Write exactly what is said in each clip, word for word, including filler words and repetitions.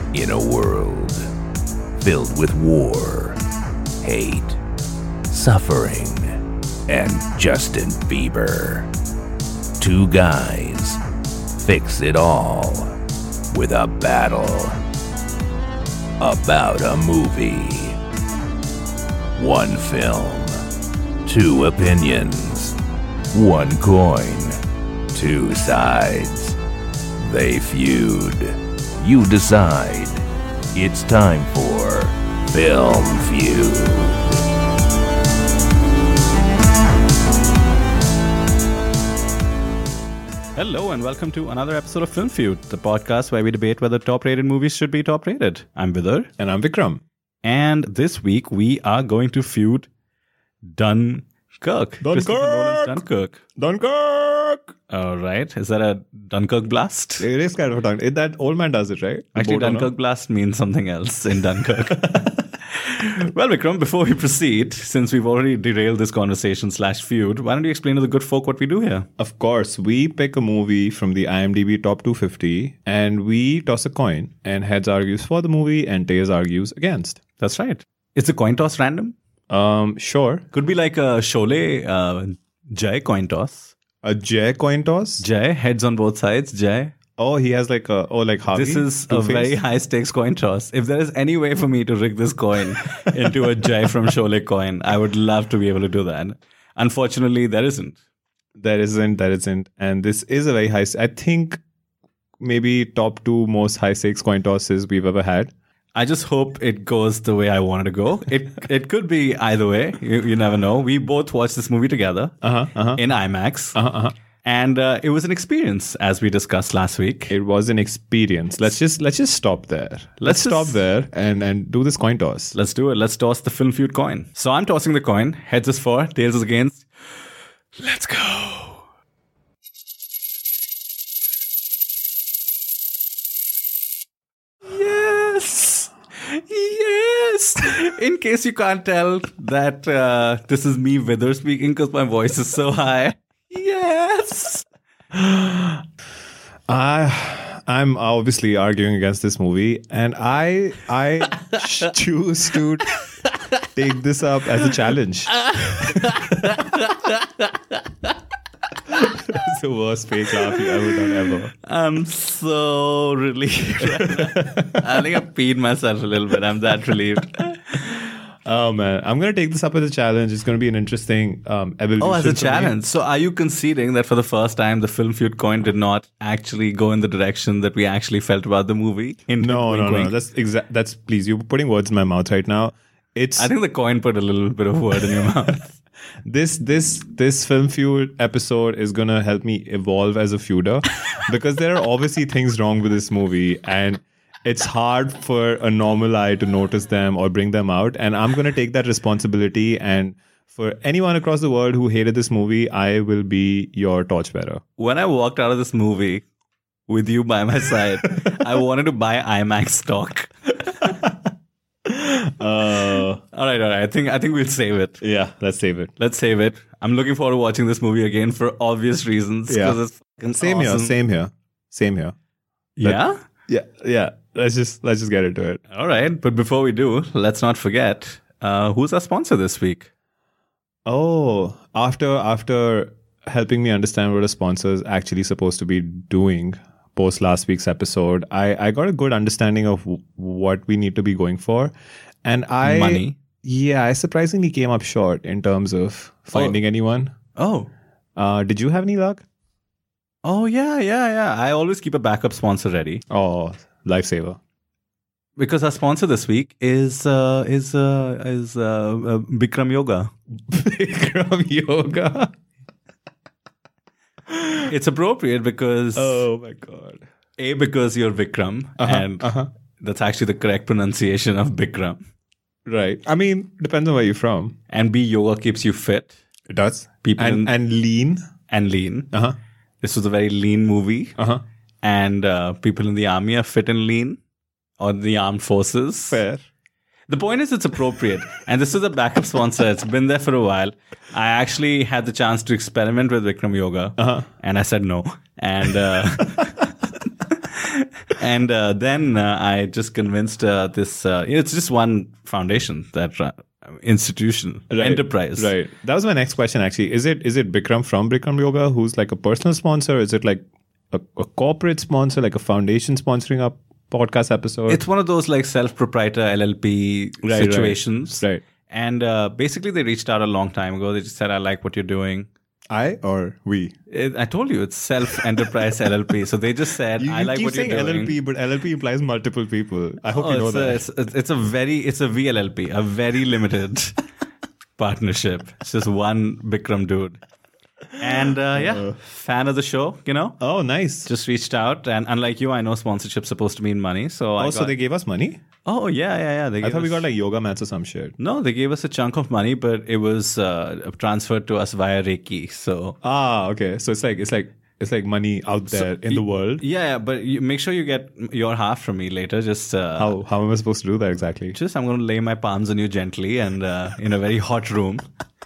In a world filled with war, hate, suffering, and Justin Bieber, two guys fix it all with a battle about a movie. One film, two opinions, one coin, two sides. They feud. You decide. It's time for Film Feud. Hello and welcome to another episode of Film Feud, the podcast where we debate whether top-rated movies should be top-rated. I'm Vidar. And I'm Vikram. And this week we are going to feud Dunkirk. Dunkirk! Dunkirk. Dunkirk! All right. Is that a Dunkirk blast? It is kind of a Dunkirk. That old man does it, right? The Actually, boat owner. Dunkirk blast means something else in Dunkirk. Well, Vikram, before we proceed, since we've already derailed this conversation slash feud, why don't you explain to the good folk what we do here? Of course, we pick a movie from the IMDb top two fifty and we toss a coin, and heads argues for the movie and tails argues against. That's right. Is the coin toss random? Um, sure. Could be like a Sholay uh, Jai coin toss. A Jay coin toss? Jai, heads on both sides, Jai. Oh, he has like a, oh, like Harvey? This is a Two-Face? very high stakes coin toss. If there is any way for me to rig this coin into a Jai from Sholay coin, I would love to be able to do that. Unfortunately, there isn't. There isn't, there isn't. And this is a very high, I think maybe top two most high stakes coin tosses we've ever had. I just hope it goes the way I want it to go. It it could be either way. You, you never know. We both watched this movie together Uh-huh, uh-huh. in IMAX. Uh-huh, uh-huh. And uh, it was an experience, as we discussed last week. It was an experience. Let's just let's just stop there. Let's, Let's stop just- there and and do this coin toss. Let's do it. Let's toss the Film Feud coin. So I'm tossing the coin. Heads is for, tails is against. Let's go. Yes. Yes. In case you can't tell that uh, this is me, Vidar, speaking because my voice is so high. Yes. I I'm obviously arguing against this movie, and I I choose to take this up as a challenge. It's the worst fake laugh you ever done ever. I'm so relieved. I think I peed myself a little bit. I'm that relieved. Oh man, I'm gonna take this up as a challenge. It's gonna be an interesting um, evolution. Oh, as a for me. challenge. So are you conceding that for the first time, the Film Feud coin did not actually go in the direction that we actually felt about the movie? In No, wink, no, no. wink. That's exact. That's please. You're putting words in my mouth right now. It's I think the coin put a little bit of word in your mouth. this this this Film Feud episode is gonna help me evolve as a feuder because there are obviously things wrong with this movie, and it's hard for a normal eye to notice them or bring them out. And I'm gonna take that responsibility. And for anyone across the world who hated this movie, I will be your torchbearer. When I walked out of this movie with you by my side, I wanted to buy IMAX stock. Uh, All right, all right. I think I think we'll save it. yeah, let's save it. Let's save it. I'm looking forward to watching this movie again for obvious reasons. Yeah. 'Cause it's fucking Same here. awesome. Same here. Same here. Yeah? Yeah, yeah. Let's just let's just get into it. All right. But before we do, let's not forget uh, who's our sponsor this week? Oh, after after helping me understand what a sponsor is actually supposed to be doing post last week's episode, I, I got a good understanding of w- what we need to be going for. And I Money. Yeah, I surprisingly came up short in terms of finding anyone. Oh. Uh, did you have any luck? Oh, yeah, yeah, yeah. I always keep a backup sponsor ready Oh, lifesaver. because our sponsor this week is uh, is uh, is uh, uh, Bikram Yoga. Bikram Yoga. It's appropriate because Oh my god. A, because you're Vikram, Uh-huh, and uh-huh. that's actually the correct pronunciation of Bikram. Right. I mean, depends on where you're from. And B, yoga keeps you fit It does. People and, in- and lean. and lean. Uh-huh. This was a very lean movie, Uh-huh. and uh, people in the army are fit and lean, or the armed forces. Fair. The point is, it's appropriate. And this is a backup sponsor. It's been there for a while. I actually had the chance to experiment with Bikram Yoga, Uh-huh. and I said no. And uh, And uh, then uh, I just convinced uh, this, uh, it's just one foundation, that uh, institution, Right, enterprise. Right. That was my next question, actually. Is it is it Bikram from Bikram Yoga who's like a personal sponsor? Is it like a, a corporate sponsor, like a foundation sponsoring a podcast episode? It's one of those like self-proprietor L L P Right, right. situations. Right. And uh, basically they reached out a long time ago. They just said, I like what you're doing. I or we? It, I told you, it's self-enterprise L L P. So they just said, You, I you like keep what you're saying doing. L L P, but L L P implies multiple people. I hope Oh, you know it's, that. a, it's, it's it's a very, it's a V L L P, a very limited partnership. It's just one Bikram dude. And uh, yeah, fan of the show, you know, Oh, nice. just reached out. And unlike you, I know sponsorship's supposed to mean money. So I oh, so got, they gave us money? oh, yeah, yeah, yeah. They I gave thought we us- got like yoga mats or some shit. No, they gave us a chunk of money, but it was uh, transferred to us via Reiki. So Ah, okay. So it's like it's like it's like money out there in the world. yeah, yeah, but you make sure you get your half from me later. Just uh, How how am I supposed to do that exactly? just I'm going to lay my palms on you gently and uh, in a very hot room,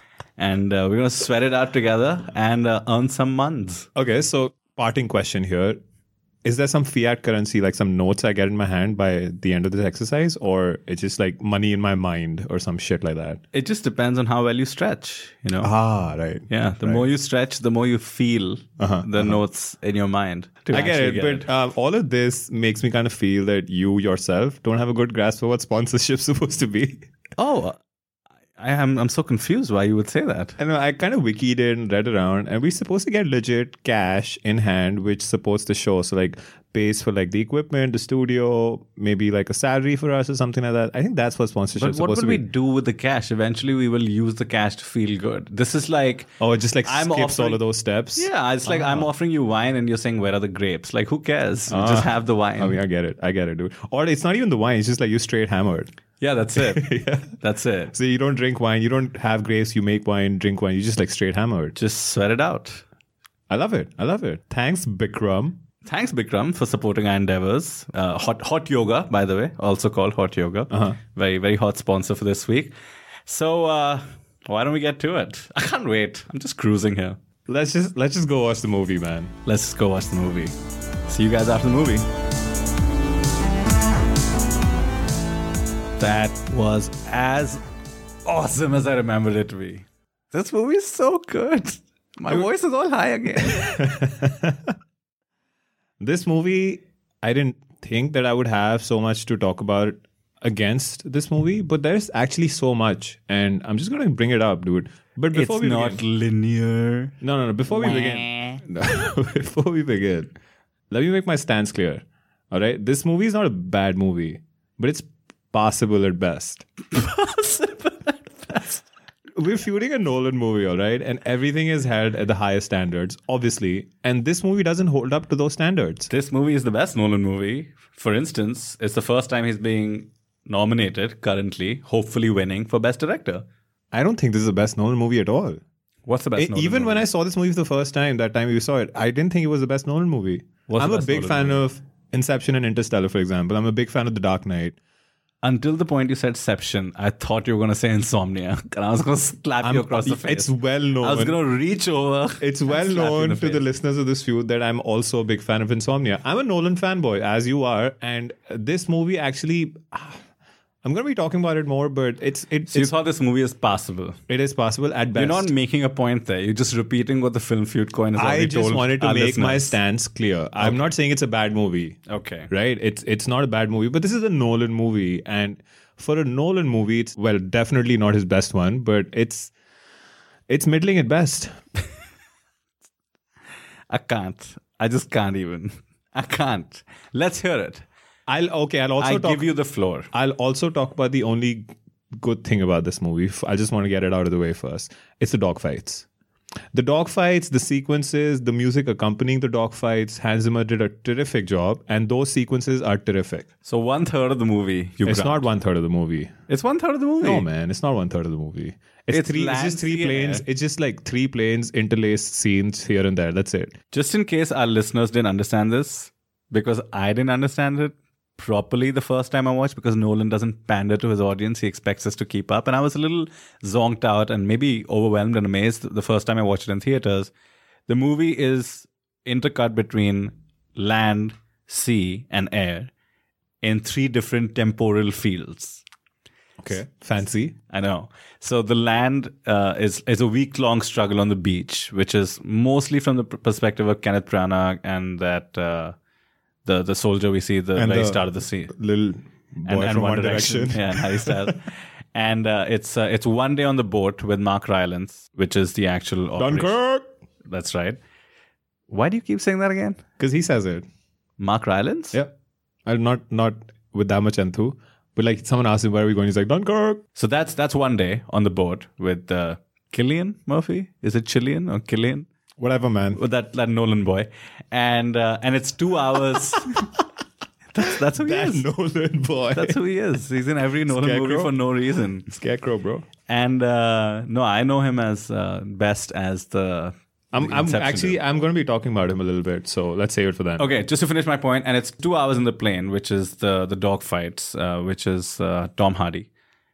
and uh, we're going to sweat it out together and uh, earn some months. Okay, so parting question here. Is there some fiat currency, like some notes I get in my hand by the end of this exercise, or it's just like money in my mind or some shit like that? It just depends on how well you stretch, you know. Ah, right. Yeah, the more you stretch, the more you feel Uh-huh, the notes in your mind. to I get actually it, but um, all of this makes me kind of feel that you yourself don't have a good grasp of what sponsorship's supposed to be. oh, I am I'm so confused why you would say that. I know I kind of wikied it and read around, and we're supposed to get legit cash in hand, which supports the show. So like pays for like the equipment, the studio, maybe like a salary for us or something like that. I think that's what sponsorship is But what supposed will to we be. do with the cash? Eventually, we will use the cash to feel good. This is like, Oh, it just like I'm skips all offering- of those steps. yeah, it's like I'm offering you wine and you're saying, where are the grapes? Like, who cares? You just have the wine. I mean, I get it. I get it, dude. Or it's not even the wine. It's just like you straight hammered. yeah, that's it. Yeah. That's it. So you don't drink wine. You don't have grapes. You make wine, drink wine. You just like straight hammered. Just sweat it out. I love it. I love it. Thanks, Bikram. Thanks, Bikram, for supporting our endeavors. Uh, hot, hot yoga, by the way, also called Hot Yoga. Uh-huh. Very, very hot sponsor for this week. So uh, why don't we get to it? I can't wait. I'm just cruising here. Let's just let's just go watch the movie, man. Let's just go watch the movie. See you guys after the movie. That was as awesome as I remembered it to be. This movie is so good. My voice is all high again. This movie, I didn't think that I would have so much to talk about against this movie, but there's actually so much, and I'm just gonna bring it up, dude. But before It's we not begin, linear. no, no, no. Before we begin, no, before we begin, let me make my stance clear. All right, this movie is not a bad movie, but it's passable at best. Possible at best. We're feuding a Nolan movie, all right, and everything is held at the highest standards, obviously. And this movie doesn't hold up to those standards. This movie is the best Nolan movie. For instance, it's the first time he's being nominated currently, hopefully winning for Best Director. I don't think this is the best Nolan movie at all. What's the best E- Nolan Even movie? when I saw this movie for the first time, that time we saw it, I didn't think it was the best Nolan movie. What's I'm the a best big Nolan fan movie? of Inception and Interstellar, for example. I'm a big fan of The Dark Knight. Until the point you said Seption, I thought you were going to say Insomnia. And I was going to slap I'm- you across the face. It's well known. I was going to reach over. It's and well slap you in known the to the face. listeners of this feud that I'm also a big fan of Insomnia. I'm a Nolan fanboy, as you are, and this movie actually, I'm going to be talking about it more, but it's it, So you it's, thought this movie is passable. it is possible at best. You're not making a point there. You're just repeating what the Film Feud coin has I already just told wanted to our make my listeners. stance clear. I'm not saying it's a bad movie. Okay. Right? It's it's not a bad movie, but this is a Nolan movie, and for a Nolan movie, it's well definitely not his best one, but it's it's middling at best. I can't. I just can't even. I can't. Let's hear it. I'll okay. I'll also I talk. give you the floor. I'll also talk about the only good thing about this movie. I just want to get it out of the way first. It's the dogfights. The dogfights, the sequences, the music accompanying the dogfights. Hans Zimmer did a terrific job, and those sequences are terrific. So one third of the movie, you It's grant. not one third of the movie. It's one third of the movie. No, man, it's not one third of the movie. It's, It's three. It's just three land, planes. yeah. It's just like three planes interlaced scenes here and there. That's it. Just in case our listeners didn't understand this, because I didn't understand it properly the first time I watched, because Nolan doesn't pander to his audience. He expects us to keep up. And I was a little zonked out and maybe overwhelmed and amazed the first time I watched it in theaters. The movie is intercut between land, sea, and air in three different temporal fields. Okay, fancy. I know. So the land uh, is is a week long struggle on the beach, which is mostly from the perspective of Kenneth Branagh and that uh, the the soldier we see at the And very the start of the scene, Little boy from One Direction. yeah, and Harry Styles. And uh, it's uh, it's one day on the boat with Mark Rylance, which is the actual operation. Dunkirk! That's right. Why do you keep saying that again? Because he says it. Mark Rylance? Yeah. I'm not not with that much enthu. But like someone asked him, where are we going? He's like, Dunkirk. So that's that's one day on the boat with uh, Cillian Murphy. Is it Cillian or Cillian? Whatever, man. With that, that Nolan boy. And uh, and it's two hours. that's that's who he That is. Nolan boy. That's who he is. He's in every Nolan Scarecrow? movie for no reason. Scarecrow, bro. And uh, no, I know him as uh, best as the. I'm, the I'm Inception actually, dude. I'm going to be talking about him a little bit. So let's save it for then. Okay, just to finish my point, and it's two hours in the plane, which is the the dog fights, uh, which is uh, Tom Hardy,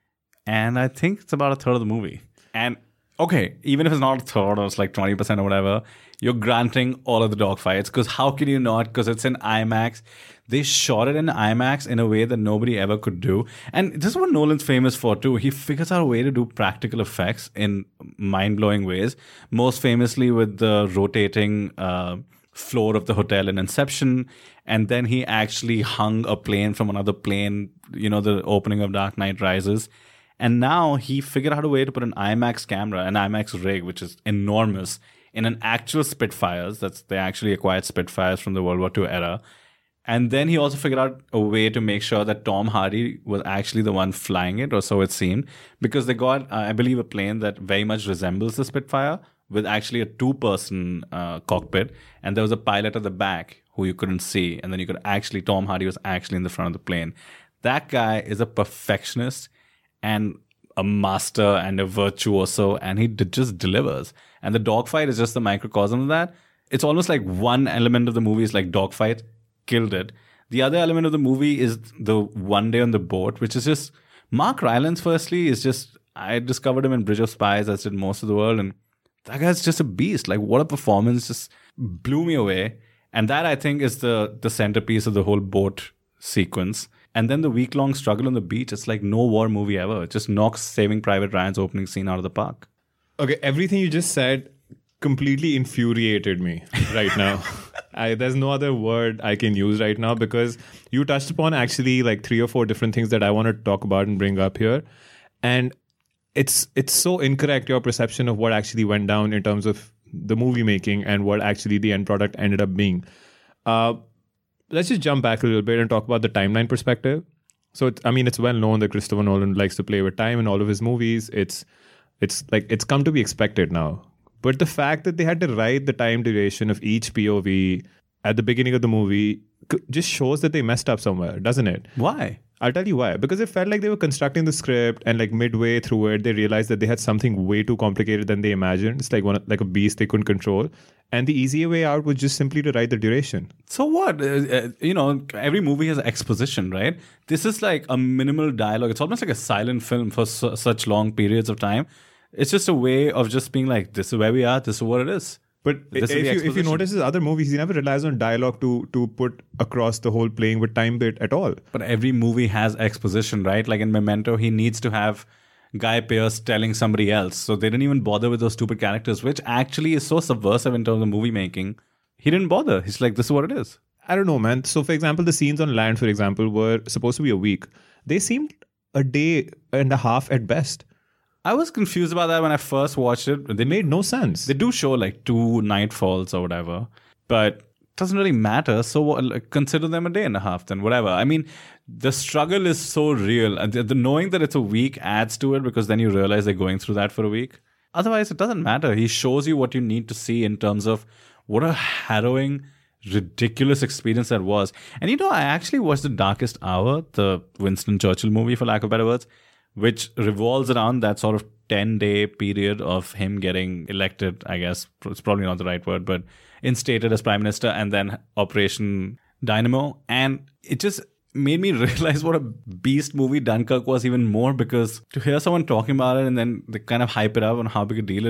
and I think it's about a third of the movie. And okay, even if it's not a third or it's like twenty percent or whatever, you're granting all of the dog fights because how can you not? Because it's in IMAX. They shot it in IMAX in a way that nobody ever could do. And this is what Nolan's famous for too. He figures out a way to do practical effects in mind-blowing ways. Most famously with the rotating uh, floor of the hotel in Inception. And then he actually hung a plane from another plane, you know, the opening of Dark Knight Rises. And now he figured out a way to put an IMAX camera, an IMAX rig, which is enormous, in an actual Spitfires. That's they actually acquired Spitfires from the World War Two era. And then he also figured out a way to make sure that Tom Hardy was actually the one flying it, or so it seemed, because they got, uh, I believe, a plane that very much resembles the Spitfire with actually a two-person uh, cockpit. And there was a pilot at the back who you couldn't see. And then you could actually, Tom Hardy was actually in the front of the plane. That guy is a perfectionist and a master and a virtuoso, and he d- just delivers. And the dogfight is just the microcosm of that. It's almost like one element of the movie is like dogfight, killed it. The other element of the movie is the one day on the boat, which is just Mark Rylance. Firstly, is just I discovered him in Bridge of Spies, as did most of the world, and that guy's just a beast. Like what a performance! Just blew me away. And that I think is the the centerpiece of the whole boat sequence. And then the week long struggle on the beach. It's like no war movie ever. It just knocks Saving Private Ryan's opening scene out of the park. Okay, everything you just said completely infuriated me right now. I, there's no other word I can use right now because you touched upon actually like three or four different things that I want to talk about and bring up here. And it's it's so incorrect, your perception of what actually went down in terms of the movie making and what actually the end product ended up being. Uh, let's just jump back a little bit and talk about the timeline perspective. So, it's, I mean, it's well known that Christopher Nolan likes to play with time in all of his movies. It's it's like it's come to be expected now. But the fact that they had to write the time duration of each P O V at the beginning of the movie just shows that they messed up somewhere, doesn't it? Why? I'll tell you why. Because it felt like they were constructing the script and like midway through it, they realized that they had something way too complicated than they imagined. It's like one like a beast they couldn't control. And the easier way out was just simply to write the duration. So what? Uh, uh, you know, every movie has exposition, right? This is like a minimal dialogue. It's almost like a silent film for su- such long periods of time. It's just a way of just being like, this is where we are, this is what it is. But This if is the you, if you exposition. notice his other movies, he never relies on dialogue to to put across the whole playing with time bit at all. But every movie has exposition, right? Like in Memento, he needs to have Guy Pearce telling somebody else. So they didn't even bother with those stupid characters, which actually is so subversive in terms of movie making. He didn't bother. He's like, this is what it is. I don't know, man. So, for example, the scenes on land, for example, were supposed to be a week. They seemed a day and a half at best. I was confused about that when I first watched it. They made no sense. They do show like two nightfalls or whatever, but it doesn't really matter. So what, like, consider them a day and a half then, whatever. I mean, the struggle is so real. And the, the knowing that it's a week adds to it because then you realize they're going through that for a week. Otherwise, it doesn't matter. He shows you what you need to see in terms of what a harrowing, ridiculous experience that was. And you know, I actually watched The Darkest Hour, the Winston Churchill movie, for lack of better words, which revolves around that sort of ten-day period of him getting elected, I guess. It's probably not the right word, but instated as prime minister, and then Operation Dynamo. And it just made me realize what a beast movie Dunkirk was even more, because to hear someone talking about it and then they kind of hype it up on how big a deal it is,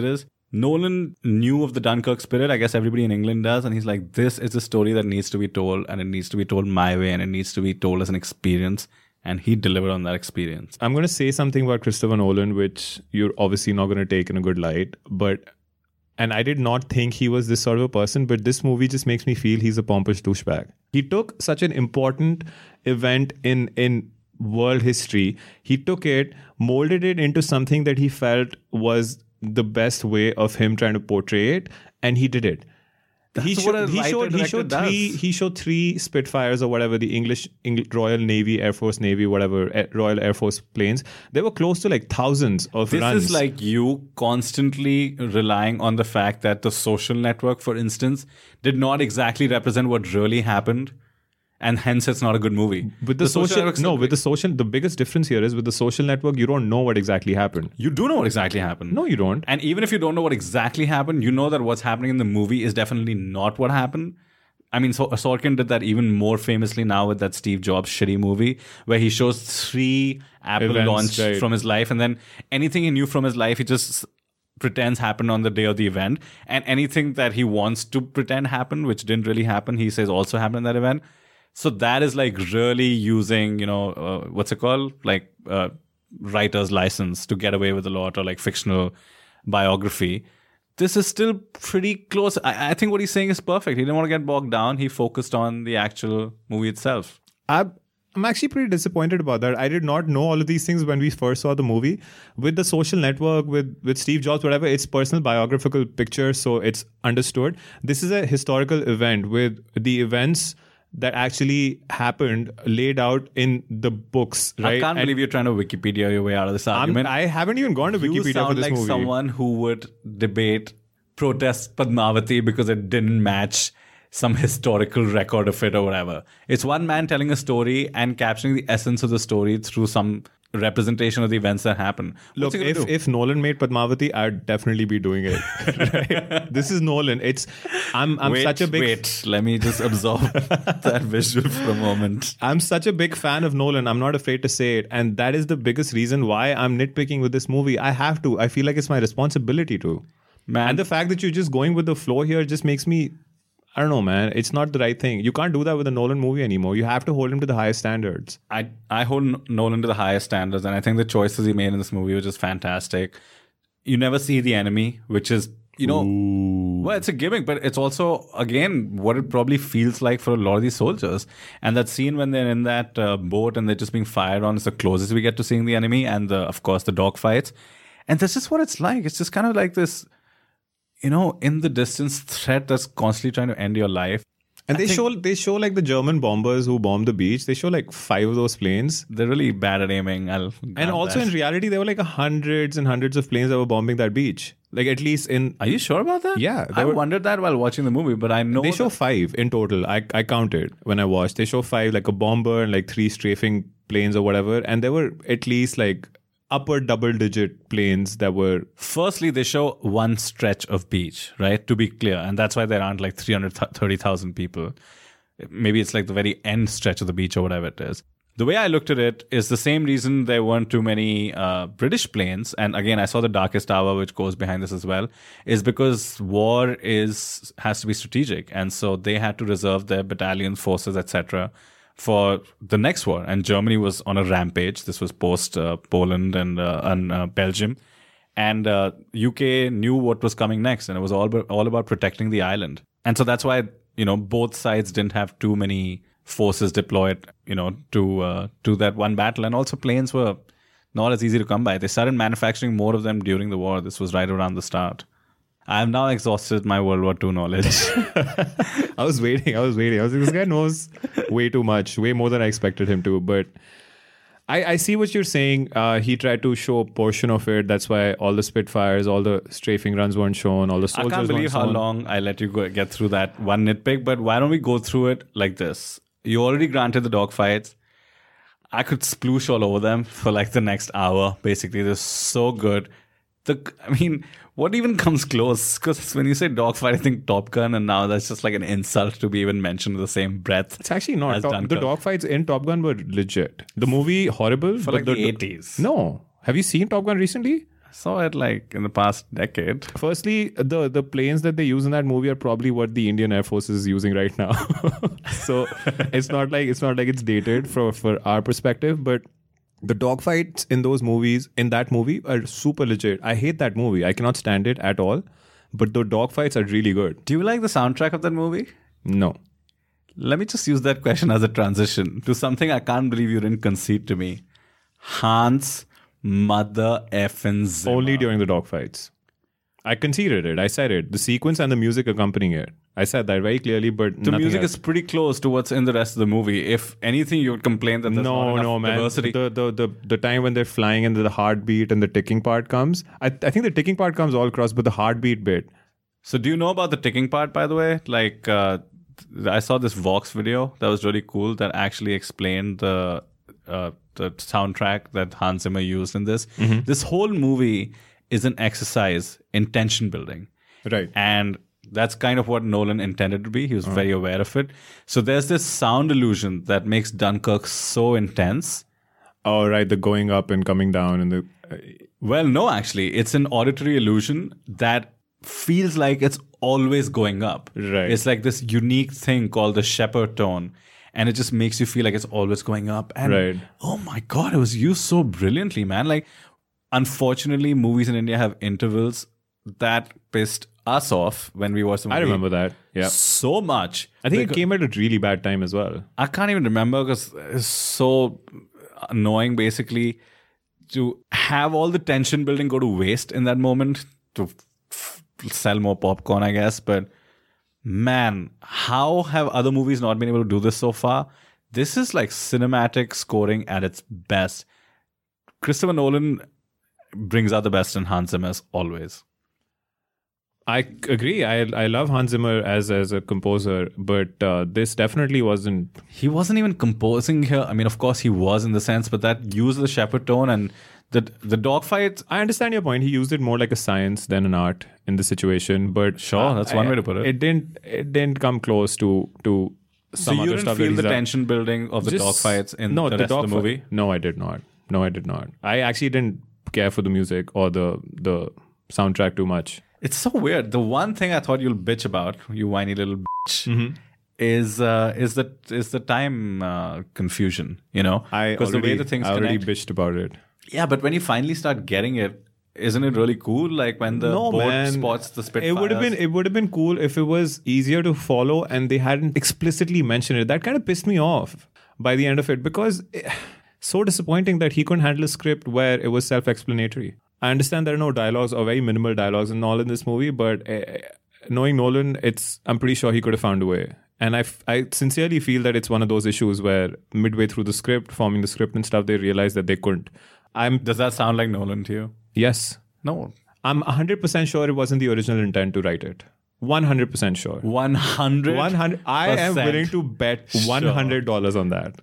Nolan knew of the Dunkirk spirit. I guess everybody in England does. And he's like, this is a story that needs to be told, and it needs to be told my way, and it needs to be told as an experience. And he delivered on that experience. I'm going to say something about Christopher Nolan, which you're obviously not going to take in a good light. But, and I did not think he was this sort of a person, but this movie just makes me feel he's a pompous douchebag. He took such an important event in, in world history. He took it, molded it into something that he felt was the best way of him trying to portray it, and he did it. That's he what showed, a he writer showed, he director showed three does. he showed three Spitfires or whatever, the English, English Royal Navy, Air Force, Navy, whatever, Air, Royal Air Force planes. They were close to like thousands of This runs. is like you constantly relying on the fact that The Social Network, for instance, did not exactly represent what really happened. And hence, it's not a good movie. With the, social, Network's no, not- with the social, the biggest difference here is with the Social Network, you don't know what exactly happened. You do know what exactly happened. No, you don't. And even if you don't know what exactly happened, you know that what's happening in the movie is definitely not what happened. I mean, so Sorkin did that even more famously now with that Steve Jobs shitty movie, where he shows three Apple Events, launch right. from his life, and then anything he knew from his life, he just pretends happened on the day of the event. And anything that he wants to pretend happened, which didn't really happen, he says also happened in that event. So that is like really using, you know, uh, what's it called? Like uh, writer's license to get away with a lot, or like fictional biography. This is still pretty close. I, I think what he's saying is perfect. He didn't want to get bogged down. He focused on the actual movie itself. I'm, I'm actually pretty disappointed about that. I did not know all of these things when we first saw the movie. With The Social Network, with, with Steve Jobs, whatever, it's personal biographical picture, so it's understood. This is a historical event with the events that actually happened laid out in the books, right? I can't And believe you're trying to Wikipedia your way out of this I'm, argument. I haven't even gone to you Wikipedia sound for this like movie. someone who would debate protest Padmavati because it didn't match some historical record of it or whatever. It's one man telling a story and capturing the essence of the story through some representation of the events that happen. Look, What's he gonna if, do? if Nolan made Padmavati, I'd definitely be doing it. Right? This is Nolan. It's I'm I'm wait, such a big wait, let me just absorb that visual for a moment. I'm such a big fan of Nolan. I'm not afraid to say it. And that is the biggest reason why I'm nitpicking with this movie. I have to. I feel like it's my responsibility to. Man, And the fact that you're just going with the flow here just makes me, I don't know, man. It's not the right thing. You can't do that with a Nolan movie anymore. You have to hold him to the highest standards. I I hold Nolan to the highest standards, and I think the choices he made in this movie were just fantastic. You never see the enemy, which is, you know, well, it's a gimmick, but it's also, again, what it probably feels like for a lot of these soldiers. And that scene when they're in that uh, boat and they're just being fired on is the closest we get to seeing the enemy, and the, of course, the dogfights. And that's just what it's like. It's just kind of like this, you know, in the distance threat that's constantly trying to end your life. And I they think- show they show like the German bombers who bombed the beach. They show like five of those planes. They're really bad at aiming. I'll And grant also that. in reality, there were like hundreds and hundreds of planes that were bombing that beach. Like at least in Are you sure about that? Yeah, I they were- wondered that while watching the movie, but I know they show that- five in total. I I counted when I watched. They show five, like a bomber and like three strafing planes or whatever. And there were at least like upper double digit planes that were Firstly, they show one stretch of beach, right? To be clear. And that's why there aren't like three hundred thirty thousand people. Maybe it's like the very end stretch of the beach or whatever it is. The way I looked at it is the same reason there weren't too many uh, British planes. And again, I saw the Darkest Hour, which goes behind this as well, is because war is has to be strategic. And so they had to reserve their battalion forces, et cetera, for the next war. And Germany was on a rampage. This was post uh, Poland and, uh, and uh, Belgium. And uh, U K knew what was coming next, and it was all about, all about protecting the island. And so that's why, you know, both sides didn't have too many forces deployed, you know, to uh, to that one battle. And also planes were not as easy to come by. They started manufacturing more of them during the war. This was right around the start. I have now exhausted my World War Two knowledge. I was waiting. I was waiting. I was like, this guy knows way too much, way more than I expected him to. But I, I see what you're saying. Uh, he tried to show a portion of it. That's why all the Spitfires, all the strafing runs weren't shown. All the I soldiers can't believe weren't how shown. long I let you go, get through that one nitpick, but why don't we go through it like this? You already granted the dogfights. I could sploosh all over them for like the next hour. Basically, they're so good. The, I mean, what even comes close? Because when you say dogfight, I think Top Gun, and now that's just like an insult to be even mentioned in the same breath. It's actually not. as Top, the Dunkirk. dogfights in Top Gun were legit. The movie, horrible. For but like the eighties. No. Have you seen Top Gun recently? I saw it like in the past decade. Firstly, the the planes that they use in that movie are probably what the Indian Air Force is using right now. So it's not like it's not like it's dated for for our perspective, but the dogfights in those movies, in that movie, are super legit. I hate that movie. I cannot stand it at all. But the dogfights are really good. Do you like the soundtrack of that movie? No. Let me just use that question as a transition to something I can't believe you didn't concede to me. Hans Mother effing Zimmer. Only during the dogfights. I conceded it. I said it. The sequence and the music accompanying it. I said that very clearly, but the music else. is pretty close to what's in the rest of the movie. If anything, you would complain that there's no, not enough no, man. diversity. The, the the the time when they're flying and the heartbeat and the ticking part comes. I I think the ticking part comes all across, but the heartbeat bit. So do you know about the ticking part, by the way? Like, uh, I saw this Vox video that was really cool that actually explained the uh, the soundtrack that Hans Zimmer used in this. Mm-hmm. This whole movie is an exercise in tension building. Right. And that's kind of what Nolan intended to be. He was uh-huh. very aware of it. So there's this sound illusion that makes Dunkirk so intense. Oh, right. The going up and coming down and the... Uh, well, no, actually. It's an auditory illusion that feels like it's always going up. Right. It's like this unique thing called the Shepard tone. And it just makes you feel like it's always going up. And right. oh my God, it was used so brilliantly, man. Like, unfortunately, movies in India have intervals that pissed us off when we watched the movie. I remember that. Yeah. So much. I think it came at a really bad time as well. I can't even remember because it's so annoying, basically, to have all the tension building go to waste in that moment to f- sell more popcorn, I guess. But man, how have other movies not been able to do this so far? This is like cinematic scoring at its best. Christopher Nolan brings out the best in Hans Zimmer as always. I agree. I I love Hans Zimmer as as a composer, but uh, this definitely wasn't. He wasn't even composing here. I mean, of course, he was in the sense, but that use of the Shepard tone and the the dogfights. I understand your point. He used it more like a science than an art in the situation. But sure, that's uh, one I, way to put it. It didn't. It didn't come close to to some so other you didn't stuff. feel the done. tension building of the Just, dogfights in no, the, the rest dog of the fight- movie? No, I did not. No, I did not. I actually didn't care for the music or the the soundtrack too much. It's so weird. The one thing I thought you'll bitch about, you whiny little bitch, mm-hmm. is uh, is the is the time uh, confusion. You know, I because the way the things I already connect. bitched about it. Yeah, but when you finally start getting it, isn't it really cool? Like when the no, boat man. spots the Spitfires. It would have been it would have been cool if it was easier to follow and they hadn't explicitly mentioned it. That kind of pissed me off by the end of it because it, so disappointing that he couldn't handle a script where it was self-explanatory. I understand there are no dialogues or very minimal dialogues and all in this movie, but uh, knowing Nolan, it's I'm pretty sure he could have found a way. And I, f- I sincerely feel that it's one of those issues where midway through the script, forming the script and stuff, they realized that they couldn't. I'm Does that sound like Nolan to you? Yes. No. I'm one hundred percent sure it wasn't the original intent to write it. one hundred percent sure. one hundred one hundred I am willing to bet one hundred dollars on that.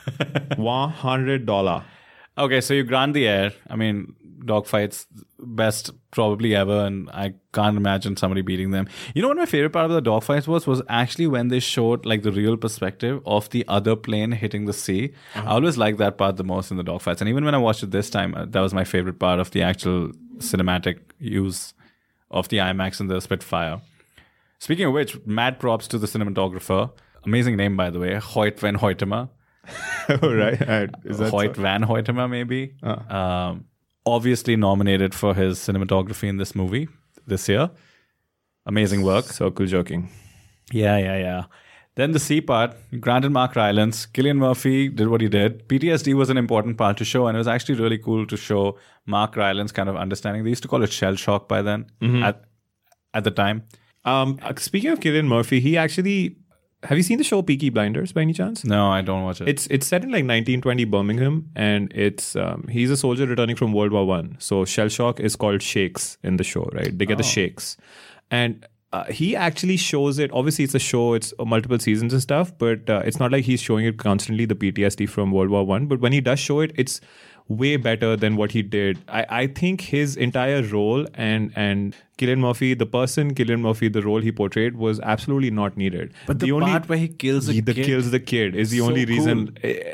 one hundred dollars. Okay, so you grant the air. I mean, dogfights, best probably ever, and I can't imagine somebody beating them. You know what my favorite part of the dogfights was? Was actually when they showed like the real perspective of the other plane hitting the sea. Uh-huh. I always liked that part the most in the dogfights. And even when I watched it this time, that was my favorite part of the actual cinematic use of the IMAX and the Spitfire. Speaking of which, mad props to the cinematographer. Amazing name, by the way, Hoyt van Hoytema. Oh, right. Is that Hoyt so? van Hoytema, maybe. Uh. Um, obviously nominated for his cinematography in this movie this year. Amazing work. Circle joking. Yeah, yeah, yeah. Then the C part, granted Mark Rylance. Cillian Murphy did what he did. P T S D was an important part to show, and it was actually really cool to show Mark Rylance kind of understanding. They used to call it shell shock by then, mm-hmm. at at the time. Um, speaking of Cillian Murphy, he actually... Have you seen the show Peaky Blinders by any chance? No, I don't watch it. It's it's set in like nineteen twenty Birmingham, and it's um, he's a soldier returning from World War One. So shell shock is called shakes in the show, right? They get Oh. the shakes, and uh, he actually shows it. Obviously, it's a show; it's uh, multiple seasons and stuff. But uh, it's not like he's showing it constantly, the P T S D from World War One. But when he does show it, it's way better than what he did. I, I think his entire role and and Cillian Murphy, the person Cillian Murphy, the role he portrayed was absolutely not needed. But the, the only part where he kills a he, the kid, kills the kid is the so only reason. cool. It,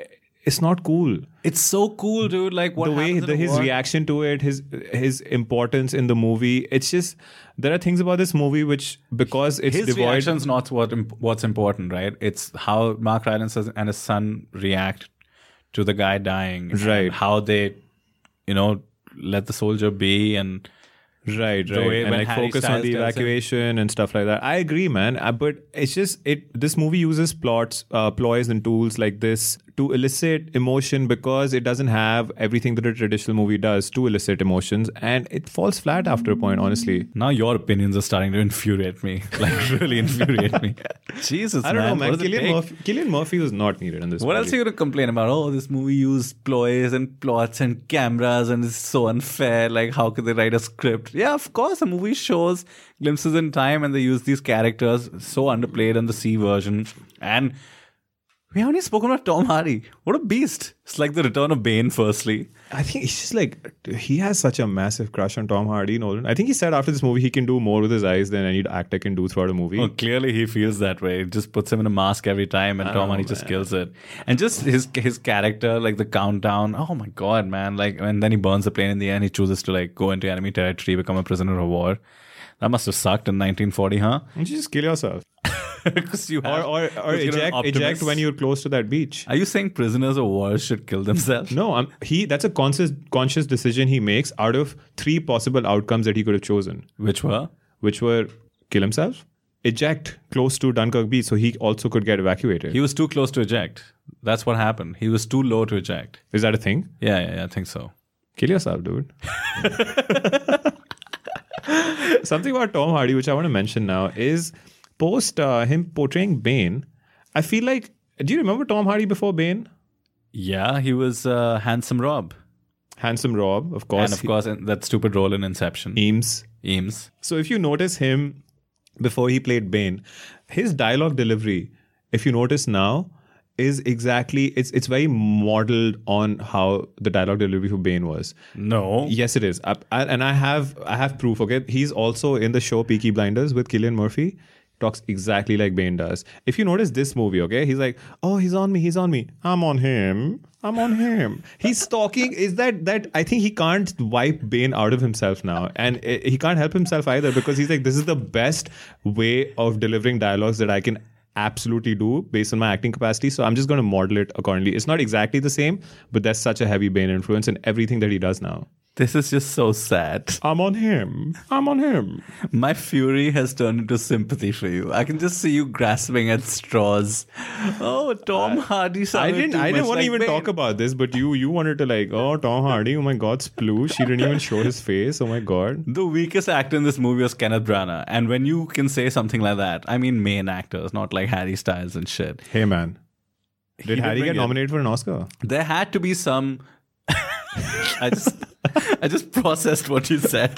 it's not cool. It's so cool, dude. Like what the way happens in the, a his war- reaction to it, his his importance in the movie. It's just there are things about this movie which because it's his devoid. reaction's not what imp- what's important, right? It's how Mark Rylance and his son react to the guy dying, and Right. how they, you know, let the soldier be, and Right, The right, way and when like Harry focus Styles on the tells him- evacuation and stuff like that. I agree, man. Uh, but it's just it. This movie uses plots, uh, ploys, and tools like this to elicit emotion because it doesn't have everything that a traditional movie does to elicit emotions, and it falls flat after a point. Honestly, now your opinions are starting to infuriate me, like really infuriate me. Jesus, I don't man, know, man. what does it Killian take? Murphy, Killian Murphy was not needed in this. What movie. else are you going to complain about? Oh, this movie used ploys and plots and cameras and it's so unfair. Like, how could they write a script? Yeah, of course, a movie shows glimpses in time and they use these characters so underplayed in the C version. And we haven't even spoken about Tom Hardy. What a beast. It's like the return of Bane, firstly. I think it's just like he has such a massive crush on Tom Hardy, Nolan. I think he said after this movie he can do more with his eyes than any actor can do throughout a movie. Oh, clearly he feels that way. It just puts him in a mask every time and Tom know, Hardy just man. kills it. And just his his character, like the countdown. Oh my god, man. Like, and then he burns the plane in the end. He chooses to like go into enemy territory, become a prisoner of war. That must have sucked in nineteen forty, huh? Why don't you just kill yourself? Because you Or have, or, or 'cause you're an eject, optimist. eject when you're close to that beach. Are you saying prisoners of war should kill themselves? No, I'm, he. That's a conscious conscious decision he makes out of three possible outcomes that he could have chosen, Which were? which were kill himself, eject close to Dunkirk beach, so he also could get evacuated. He was too close to eject. That's what happened. He was too low to eject. Is that a thing? Yeah, yeah, yeah, I think so. Kill yourself, dude. Something about Tom Hardy, which I want to mention now, is post uh, him portraying Bane. I feel like. Do you remember Tom Hardy before Bane? Yeah, he was uh, Handsome Rob. Handsome Rob, of course. And of course, in that stupid role in Inception. Eames. Eames. So if you notice him before he played Bane, his dialogue delivery, if you notice now, is exactly it's it's very modeled on how the dialogue delivery for Bane was. No. Yes, it is. I, I, and I have I have proof. Okay, he's also in the show Peaky Blinders with Cillian Murphy. Talks exactly like Bane does. If you notice this movie, okay, he's like, oh, he's on me, he's on me. I'm on him. I'm on him. He's talking. Is that that? I think he can't wipe Bane out of himself now, and uh, he can't help himself either because he's like, this is the best way of delivering dialogues that I can absolutely do based on my acting capacity. So I'm just going to model it accordingly. It's not exactly the same, but there's such a heavy Bane influence in everything that he does now. This is just so sad. I'm on him. I'm on him. My fury has turned into sympathy for you. I can just see you grasping at straws. Oh, Tom Hardy. I sounded didn't. too I didn't much want like to even Bane. talk about this, but you you wanted to like, oh, Tom Hardy. Oh my God, sploosh. He didn't even show his face. Oh my God. The weakest actor in this movie was Kenneth Branagh. And when you can say something like that, I mean main actors, not like Harry Styles and shit. Hey man, did did Harry bring get it. nominated for an Oscar? There had to be some. I just, I just processed what you said.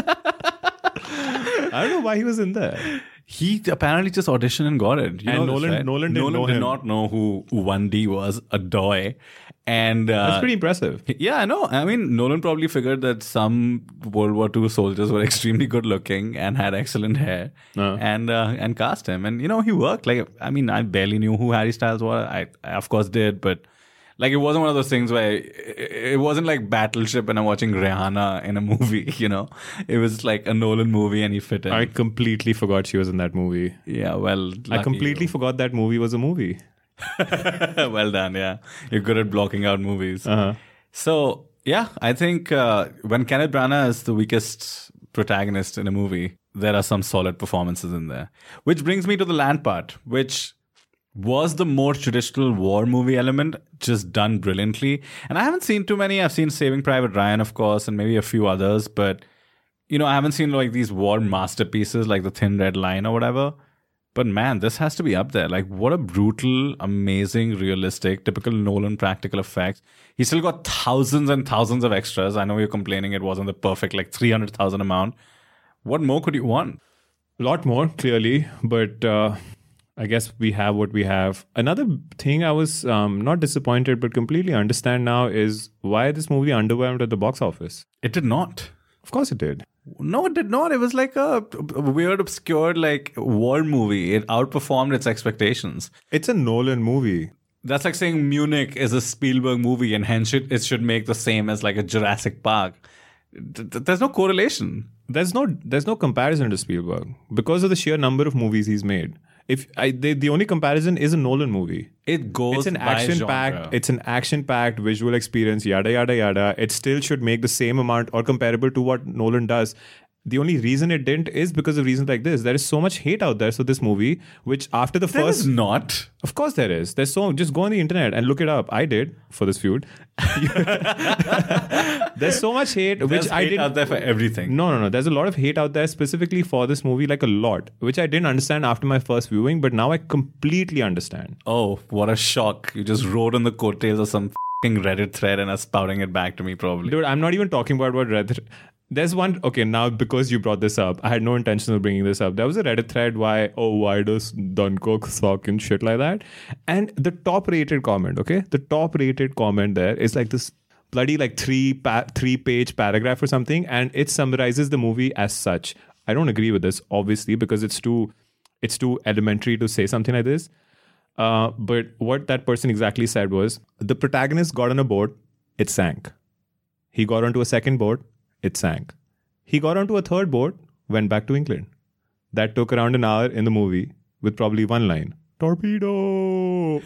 I don't know why he was in there. He apparently just auditioned and got it. You And know this, Nolan- right? Nolan didn't know did him. not know who one D was, a doy. And uh, That's pretty impressive. yeah, I know. I mean, Nolan probably figured that some World War Two soldiers were extremely good looking and had excellent hair, Uh. and uh, and cast him. And you know, he worked. Like, I mean, I barely knew who Harry Styles was. I, I of course did, but like, it wasn't one of those things where it, it wasn't like Battleship and I'm watching Rihanna in a movie. You know, it was like a Nolan movie, and he fit in. I completely forgot she was in that movie. yeah, well, I lucky completely you. forgot that movie was a movie. Well done. Yeah, you're good at blocking out movies. Uh-huh. So yeah, I think uh, when Kenneth Branagh is the weakest protagonist in a movie, there are some solid performances in there. Which brings me to the land part, which was the more traditional war movie element, just done brilliantly. And I haven't seen too many. I've seen Saving Private Ryan, of course, and maybe a few others, but you know, I haven't seen like these war masterpieces like The Thin Red Line or whatever. But man, this has to be up there. Like, what a brutal, amazing, realistic, typical Nolan practical effects. He still got thousands and thousands of extras. I know you're complaining it wasn't the perfect, like, three hundred thousand amount. What more could you want? A lot more, clearly, but uh, I guess we have what we have. Another thing I was um, not disappointed, but completely understand now is why this movie underwhelmed at the box office. It did not. Of course it did. No, it did not. It was like a, a weird, obscure, like, war movie. It outperformed its expectations. It's a Nolan movie. That's like saying Munich is a Spielberg movie and hence it, it should make the same as like a Jurassic Park. There's no correlation. There's no there's no comparison to Spielberg because of the sheer number of movies he's made. If I they, the only comparison is a Nolan movie. It goes It's an by action genre. packed. It's an action packed visual experience. Yada yada yada. It still should make the same amount or comparable to what Nolan does. The only reason it didn't is because of reasons like this. There is so much hate out there for this movie, which after the There first is not. Of course there is. There's so just go on the internet and look it up. I did for this feud. There's so much hate, There's which I hate didn't. out there for everything. No, no, no. There's a lot of hate out there specifically for this movie, like a lot, which I didn't understand after my first viewing, but now I completely understand. Oh, what a shock. You just rode on the coattails of some fucking Reddit thread and are spouting it back to me probably. Dude, I'm not even talking about what Reddit. There's one, okay, now because you brought this up, I had no intention of bringing this up. There was a Reddit thread, why, oh, why does Dunkirk suck and shit like that? And the top rated comment, okay? The top rated comment there is like this bloody like three pa- three page paragraph or something, and it summarizes the movie as such. I don't agree with this, obviously, because it's too it's too elementary to say something like this. Uh, but what that person exactly said was, the protagonist got on a boat, it sank. He got onto a second boat, it sank. He got onto a third boat, went back to England. That took around an hour in the movie with probably one line. Torpedo!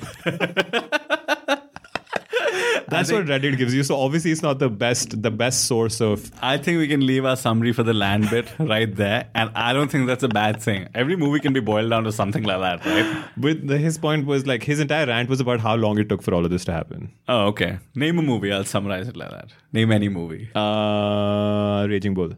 That's think, what Reddit gives you. So obviously it's not the best the best source of... I think we can leave our summary for the land bit right there. And I don't think that's a bad thing. Every movie can be boiled down to something like that, right? But the, his point was like, his entire rant was about how long it took for all of this to happen. Oh, okay. Name a movie. I'll summarize it like that. Name any movie. Uh, Raging Bull.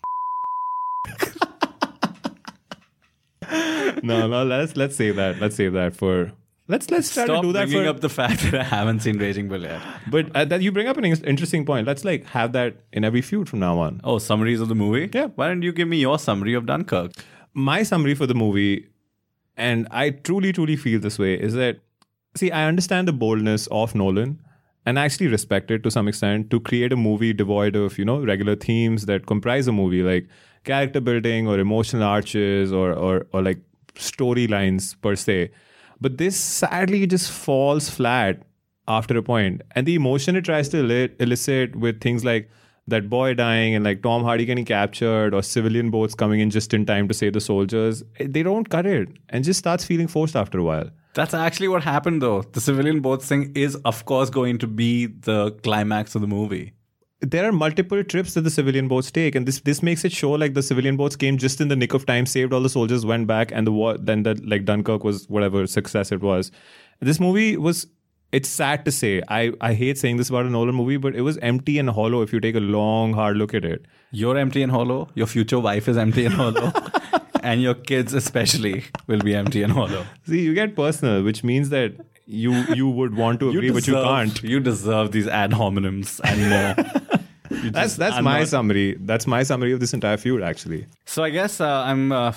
no, no, let's let's save that. Let's save that for... Let's let's try Stop to do that bringing for... up the fact that I haven't seen Raging Bull yet. But uh, that you bring up an in- interesting point. Let's like have that in every feud from now on. Oh, summaries of the movie? Yeah. Why don't you give me your summary of Dunkirk? My summary for the movie, and I truly, truly feel this way, is that, see, I understand the boldness of Nolan, and I actually respect it to some extent, to create a movie devoid of, you know, regular themes that comprise a movie, like character building or emotional arches or or, or like storylines per se. But this sadly just falls flat after a point. And the emotion it tries to elicit, elicit with things like that boy dying and like Tom Hardy getting captured or civilian boats coming in just in time to save the soldiers, they don't cut it and just starts feeling forced after a while. That's actually what happened though. The civilian boats thing is of course going to be the climax of the movie. There are multiple trips that the civilian boats take, and this this makes it show like the civilian boats came just in the nick of time, saved all the soldiers, went back, and the war. Then that like Dunkirk was whatever success it was. This movie was. It's sad to say. I I hate saying this about a Nolan movie, but it was empty and hollow. If you take a long, hard look at it, You're empty and hollow. Your future wife is empty and hollow. And your kids especially will be empty and hollow. see, you get personal, which means that you you would want to agree, but you can't. You deserve these ad hominems and more. You That's just that's are my not- summary. That's my summary of this entire feud, actually. So I guess uh, I'm uh,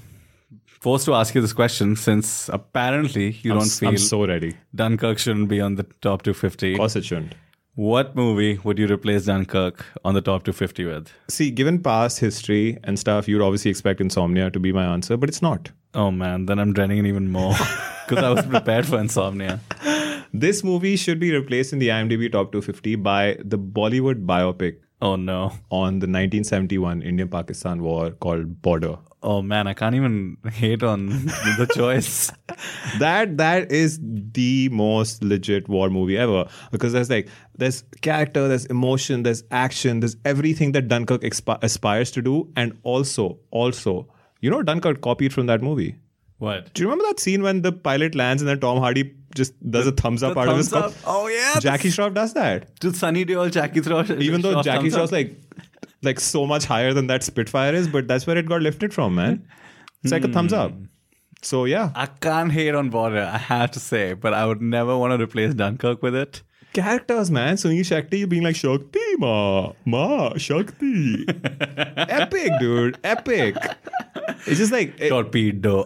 forced to ask you this question since apparently you I'm, don't s- feel I'm so ready. Dunkirk shouldn't be on the top two fifty. Of course, it shouldn't. What movie would you replace Dunkirk on the top two fifty with? See, given past history and stuff, you'd obviously expect Insomnia to be my answer, but it's not. Oh man, then I'm dreading it even more because I was prepared for Insomnia. This movie should be replaced in the IMDb top two fifty by the Bollywood biopic Oh no. on the nineteen seventy-one Indian-Pakistan war called Border. Oh man, I can't even hate on the choice. That that is the most legit war movie ever, because there's like there's character, there's emotion, there's action, there's everything that Dunkirk expi- aspires to do, and also also you know Dunkirk copied from that movie. What? Do you remember that scene when the pilot lands and then Tom Hardy just does a thumbs up The out thumbs of his up? Oh yeah. Jackie Shroff does that. Did Sunny Deol Jackie Shroff? Even though Shroff Jackie thumbs up? Shroff's like like so much higher than that Spitfire is, but that's where it got lifted from, man. It's like a thumbs up. So yeah. I can't hate on Border, I have to say, but I would never want to replace Dunkirk with it. Characters, man. Sunil Shetty being like, Shakti, ma, ma, Shakti. Epic, dude. Epic. It's just like... It, Torpedo.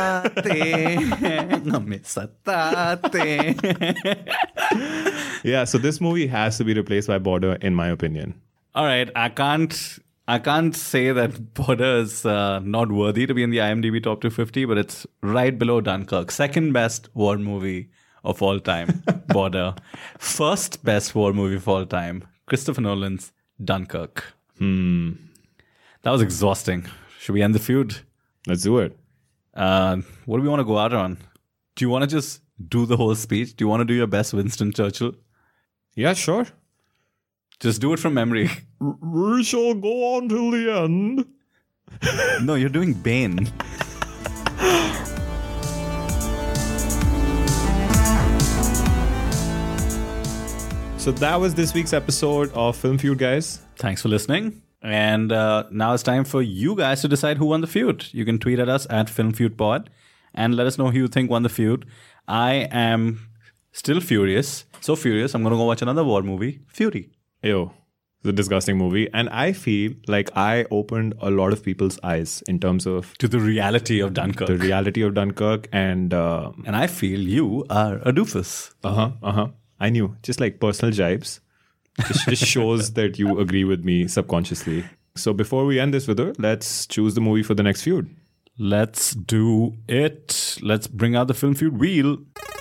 Aate, hame satate. yeah, so this movie has to be replaced by Border, in my opinion. All right, I can't... I can't say that Border is uh, not worthy to be in the IMDb top two fifty, but it's right below Dunkirk. Second best war movie of all time border. First best war movie of all time, Christopher Nolan's Dunkirk. Hmm. That was exhausting. Should we end the feud? Let's do it. Uh, what do we want to go out on? Do you want to just do the whole speech? Do you want to do your best Winston Churchill? Yeah, sure. Just do it from memory. We shall go on till the end. No, you're doing Bane. So that was this week's episode of Film Feud, guys. Thanks for listening. And uh, now it's time for you guys to decide who won the feud. You can tweet at us at FilmFeudPod and let us know who you think won the feud. I am still furious. So furious, I'm going to go watch another war movie, Fury. Ew. It's a disgusting movie. And I feel like I opened a lot of people's eyes in terms of To the reality of Dunkirk. the reality of Dunkirk. And uh and I feel you are a doofus. huh, uh huh. I knew. Just like personal jibes. Just, just shows that you agree with me subconsciously. So before we end this video, let's choose the movie for the next feud. Let's do it. Let's bring out the Film Feud wheel.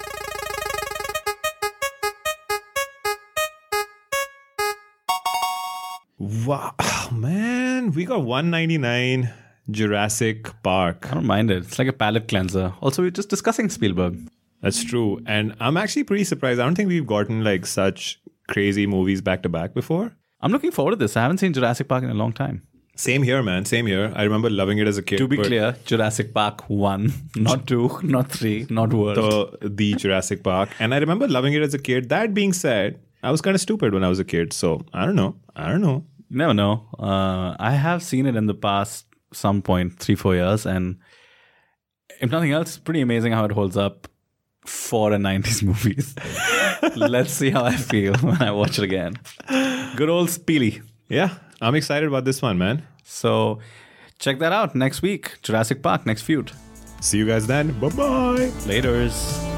Wow, man. We got one ninety-nine Jurassic Park. I don't mind it. It's like a palate cleanser. Also, we're just discussing Spielberg. That's true. And I'm actually pretty surprised. I don't think we've gotten like such crazy movies back to back before. I'm looking forward to this. I haven't seen Jurassic Park in a long time. Same here, man. Same here. I remember loving it as a kid. To be but clear, Jurassic Park one, not two, not three, not World. The, the Jurassic Park. And I remember loving it as a kid. That being said, I was kind of stupid when I was a kid. So I don't know. I don't know. You never know. Uh, I have seen it in the past some point, three, four years. And if nothing else, pretty amazing how it holds up for a nineties movie. Let's see how I feel when I watch it again. Good old Spiely. Yeah, I'm excited about this one, man. So check that out next week. Jurassic Park, next feud. See you guys then. Bye-bye. Laters.